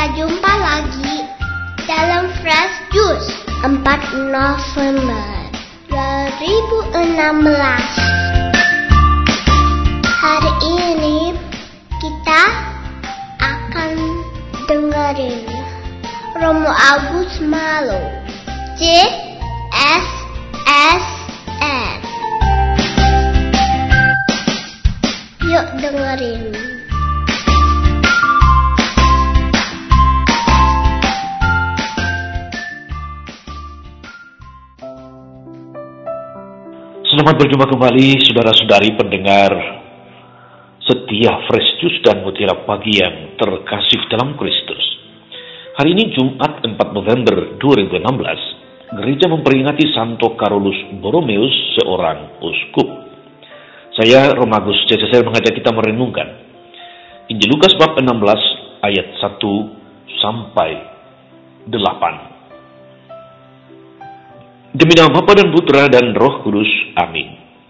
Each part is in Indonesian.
Kita jumpa lagi dalam Fresh Juice 4 November 2016. Hari ini kita akan dengerin Romo Agus Malo CSSN. Yuk dengerin. Selamat berjumpa kembali saudara-saudari pendengar setia Fresh Juice dan Mutiara Pagi yang terkasih dalam Kristus. Hari ini Jumat 4 November 2016, gereja memperingati Santo Carolus Borromeus, seorang uskup. Saya Romagus CCC mengajak kita merenungkan Injil Lukas bab 16 ayat 1 sampai 8. Demi nama Bapa dan Putra dan Roh Kudus. Amin.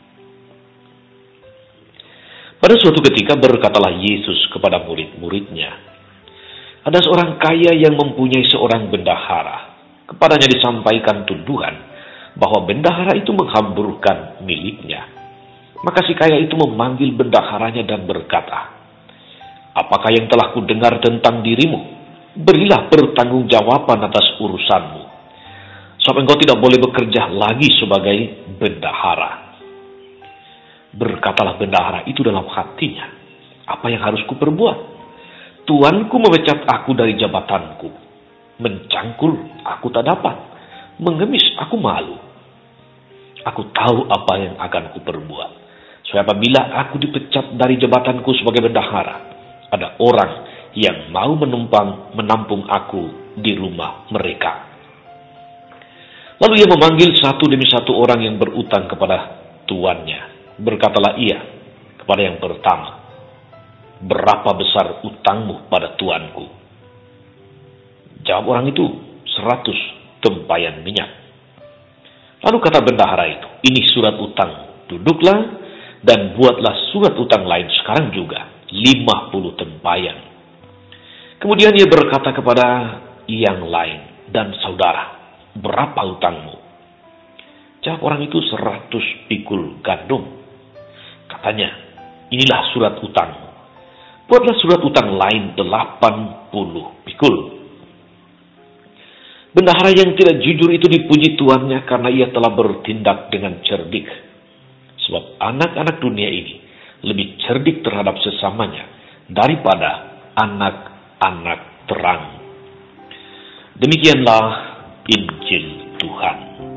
Pada suatu ketika berkatalah Yesus kepada murid-muridnya, ada seorang kaya yang mempunyai seorang bendahara. Kepadanya disampaikan tuduhan bahwa bendahara itu menghamburkan miliknya. Maka si kaya itu memanggil bendaharanya dan berkata, "Apakah yang telah kudengar tentang dirimu? Berilah pertanggungjawaban atas urusanmu. Sebab engkau tidak boleh bekerja lagi sebagai bendahara." Berkatalah bendahara itu dalam hatinya, "Apa yang harus kuperbuat? Tuanku memecat aku dari jabatanku. Mencangkul aku tak dapat. Mengemis aku malu. Aku tahu apa yang akan kuperbuat. Supaya apabila aku dipecat dari jabatanku sebagai bendahara, ada orang yang mau menampung aku di rumah mereka." Lalu ia memanggil satu demi satu orang yang berutang kepada tuannya. Berkatalah ia kepada yang pertama, "Berapa besar utangmu pada tuanku?" Jawab orang itu, 100 tempayan minyak. Lalu kata bendahara itu, "Ini surat utang. Duduklah dan buatlah surat utang lain sekarang juga, 50 tempayan." Kemudian ia berkata kepada yang lain, "Dan saudara, berapa utangmu?" Jawab orang itu, 100 pikul gandum. Katanya, "Inilah surat utangmu. Buatlah surat utang lain 80 pikul." Bendahara yang tidak jujur itu dipuji tuannya karena ia telah bertindak dengan cerdik. Sebab anak-anak dunia ini lebih cerdik terhadap sesamanya daripada anak-anak terang. Demikianlah Injil Tuhan.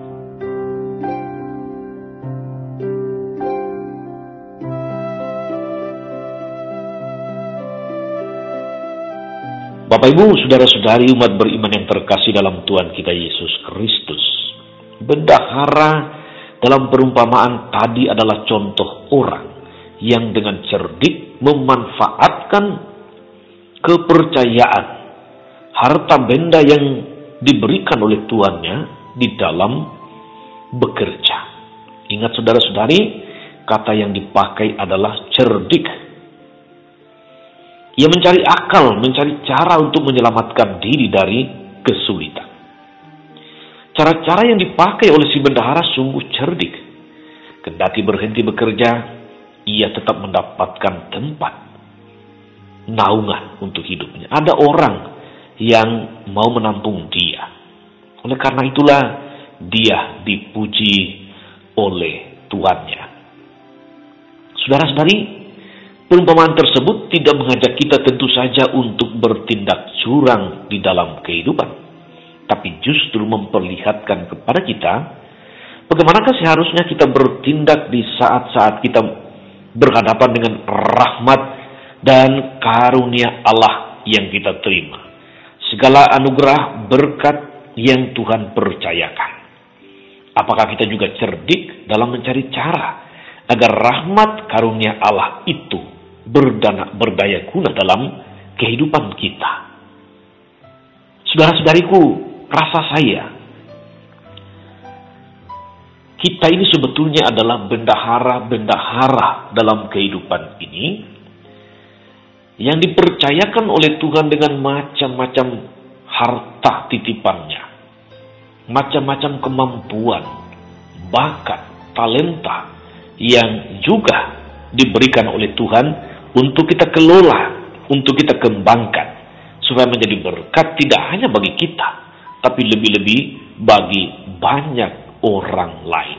Bapak Ibu, saudara-saudari umat beriman yang terkasih dalam Tuhan kita Yesus Kristus. Bendahara dalam perumpamaan tadi adalah contoh orang yang dengan cerdik memanfaatkan kepercayaan harta benda yang diberikan oleh tuannya di dalam bekerja. Ingat saudara-saudari, kata yang dipakai adalah cerdik. Ia mencari akal, mencari cara untuk menyelamatkan diri dari kesulitan. Cara-cara yang dipakai oleh si bendahara sungguh cerdik. Kendati berhenti bekerja, ia tetap mendapatkan tempat naungan untuk hidupnya. Ada orang yang mau menampung dia. Oleh karena itulah dia dipuji oleh tuannya. Saudara-saudari, perumpamaan tersebut tidak mengajak kita tentu saja untuk bertindak curang di dalam kehidupan, tapi justru memperlihatkan kepada kita bagaimanakah seharusnya kita bertindak di saat-saat kita berhadapan dengan rahmat dan karunia Allah yang kita terima. Segala anugerah berkat yang Tuhan percayakan. Apakah kita juga cerdik dalam mencari cara agar rahmat karunia Allah itu berdaya guna dalam kehidupan kita? Saudara-saudariku, rasa saya kita ini sebetulnya adalah bendahara-bendahara dalam kehidupan ini yang dipercayakan oleh Tuhan dengan macam-macam harta titipannya, macam-macam kemampuan, bakat, talenta yang juga diberikan oleh Tuhan untuk kita kelola, untuk kita kembangkan, supaya menjadi berkat tidak hanya bagi kita, tapi lebih-lebih bagi banyak orang lain.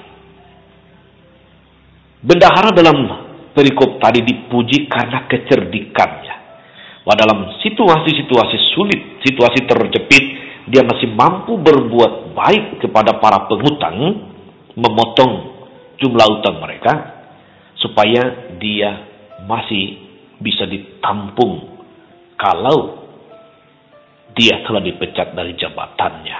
Bendahara dalam perikop tadi dipuji karena kecerdikannya. Bahwa dalam situasi-situasi sulit, situasi terjepit, dia masih mampu berbuat baik kepada para pengutang, memotong jumlah utang mereka, supaya dia masih bisa ditampung kalau dia telah dipecat dari jabatannya.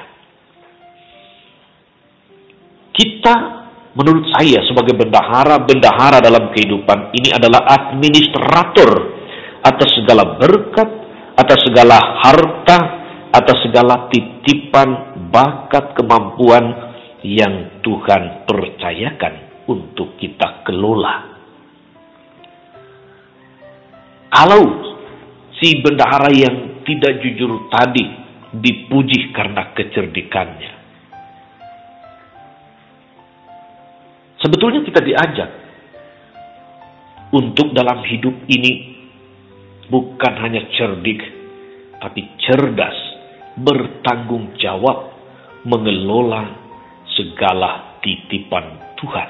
Kita, menurut saya sebagai bendahara dalam kehidupan ini adalah administrator atas segala berkat, atas segala harta, atas segala titipan, bakat, kemampuan yang Tuhan percayakan untuk kita kelola. Kalau si bendahara yang tidak jujur tadi dipuji karena kecerdikannya, sebetulnya kita diajak untuk dalam hidup ini bukan hanya cerdik, tapi cerdas, bertanggung jawab, mengelola segala titipan Tuhan.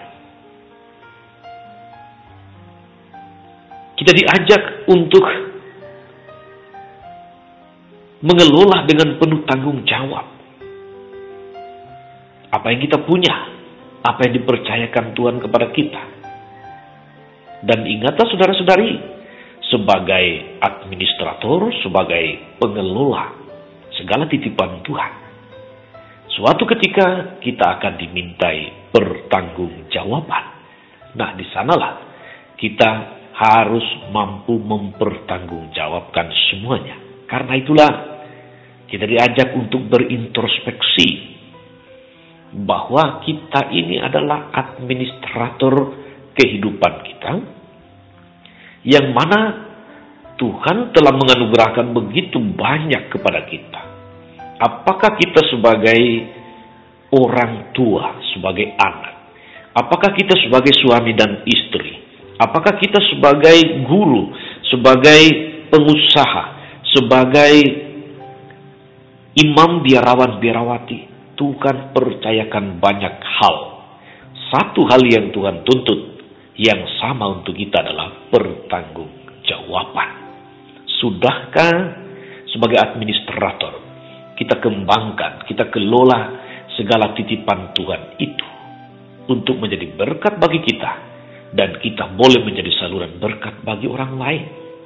Kita diajak untuk mengelola dengan penuh tanggung jawab apa yang kita punya, apa yang dipercayakan Tuhan kepada kita. Dan ingatlah saudara-saudari, sebagai administrator, sebagai pengelola segala titipan Tuhan, suatu ketika kita akan dimintai pertanggungjawaban. Nah, di sanalah kita harus mampu mempertanggungjawabkan semuanya. Karena itulah kita diajak untuk berintrospeksi bahwa kita ini adalah administrator kehidupan kita, yang mana Tuhan telah menganugerahkan begitu banyak kepada kita. Apakah kita sebagai orang tua, sebagai anak? Apakah kita sebagai suami dan istri? Apakah kita sebagai guru, sebagai pengusaha, sebagai imam biarawan-biarawati? Tuhan percayakan banyak hal. Satu hal yang Tuhan tuntut yang sama untuk kita adalah pertanggungjawaban. Sudahkah sebagai administrator kita kembangkan, kita kelola segala titipan Tuhan itu untuk menjadi berkat bagi kita, dan kita boleh menjadi saluran berkat bagi orang lain?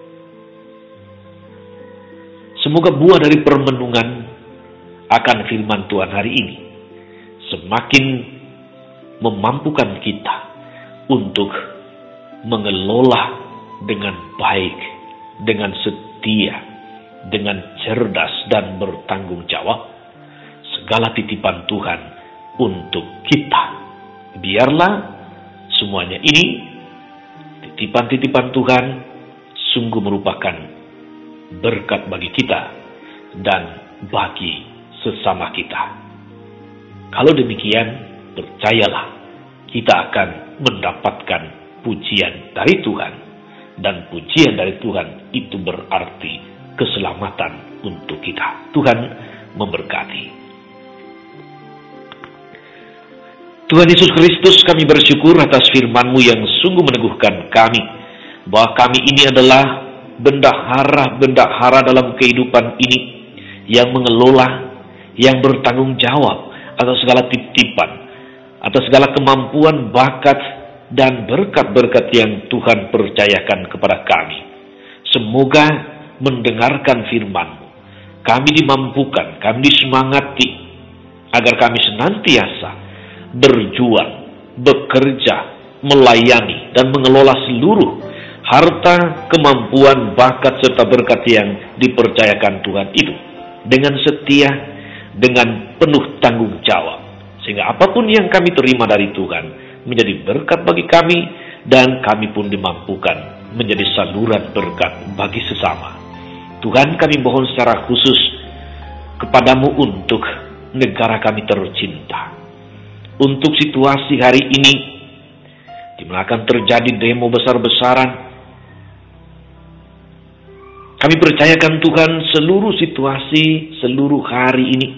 Semoga buah dari permenungan akan firman Tuhan hari ini semakin memampukan kita untuk mengelola dengan baik, dengan setia, dengan cerdas dan bertanggung jawab segala titipan Tuhan untuk kita. Biarlah semuanya ini, titipan-titipan Tuhan, sungguh merupakan berkat bagi kita dan bagi sesama kita. Kalau demikian, percayalah, kita akan mendapatkan pujian dari Tuhan, dan pujian dari Tuhan itu berarti keselamatan untuk kita. Tuhan memberkati. Tuhan Yesus Kristus, kami bersyukur atas firman-Mu yang sungguh meneguhkan kami, bahwa kami ini adalah bendahara dalam kehidupan ini, yang mengelola, yang bertanggung jawab atas segala titipan, atas segala kemampuan, bakat, dan berkat-berkat yang Tuhan percayakan kepada kami. Semoga mendengarkan firman-Mu, kami dimampukan, kami disemangati, agar kami senantiasa berjuang, bekerja, melayani, dan mengelola seluruh harta, kemampuan, bakat, serta berkat yang dipercayakan Tuhan itu dengan setia, dengan penuh tanggung jawab, sehingga apapun yang kami terima dari Tuhan menjadi berkat bagi kami, dan kami pun dimampukan menjadi saluran berkat bagi sesama. Tuhan, kami mohon secara khusus kepadamu untuk negara kami tercinta. Untuk situasi hari ini, di mana akan terjadi demo besar-besaran, kami percayakan Tuhan seluruh situasi, seluruh hari ini.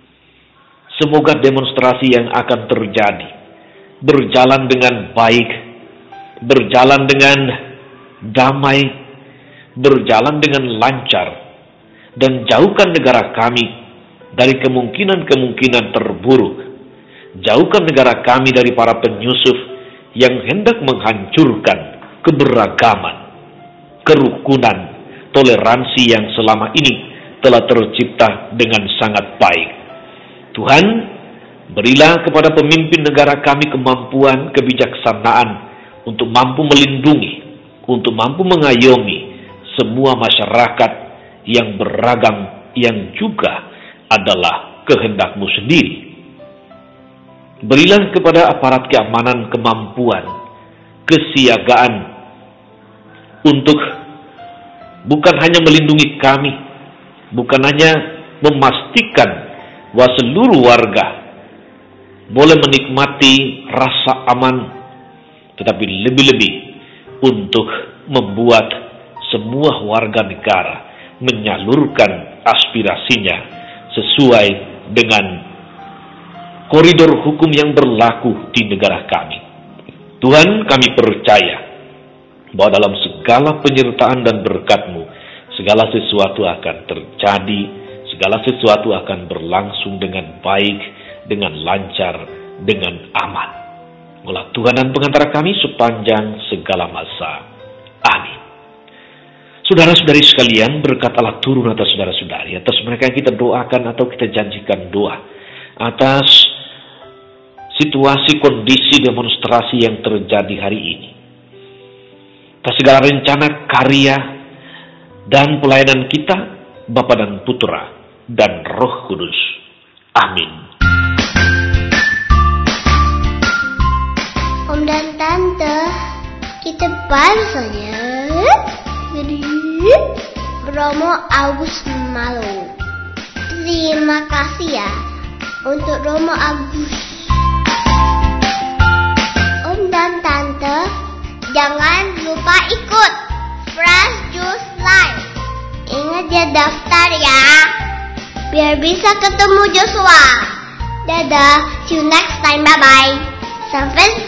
Semoga demonstrasi yang akan terjadi berjalan dengan baik, berjalan dengan damai, berjalan dengan lancar, dan jauhkan negara kami dari kemungkinan-kemungkinan terburuk. Jauhkan negara kami dari para penyusup yang hendak menghancurkan keberagaman, kerukunan, toleransi yang selama ini telah tercipta dengan sangat baik. Tuhan, berilah kepada pemimpin negara kami kemampuan, kebijaksanaan untuk mampu melindungi, untuk mampu mengayomi semua masyarakat yang beragam, yang juga adalah kehendak-Mu sendiri. Berilah kepada aparat keamanan kemampuan, kesiagaan untuk bukan hanya melindungi kami, bukan hanya memastikan bahwa seluruh warga boleh menikmati rasa aman, tetapi lebih-lebih untuk membuat semua warga negara menyalurkan aspirasinya sesuai dengan koridor hukum yang berlaku di negara kami. Tuhan, kami percaya bahwa dalam segala penyertaan dan berkat-Mu, segala sesuatu akan terjadi, segala sesuatu akan berlangsung dengan baik, dengan lancar, dengan aman. Mula Tuhan dan pengantara kami sepanjang segala masa. Amin. Saudara-saudari sekalian, berkat Allah turun atas saudara-saudari, atas mereka yang kita doakan atau kita janjikan doa, atas situasi kondisi demonstrasi yang terjadi hari ini, atas segala rencana, karya, dan pelayanan kita, Bapa dan Putra dan Roh Kudus. Amin. Om dan Tante, kita baru saja dari Romo Agus Malo. Terima kasih ya untuk Romo Agus. Om dan Tante, jangan lupa ikut Fresh Juice Live. Ingat ya, daftar ya, biar bisa ketemu Joshua. Dadah, see you next time, bye-bye. Sampai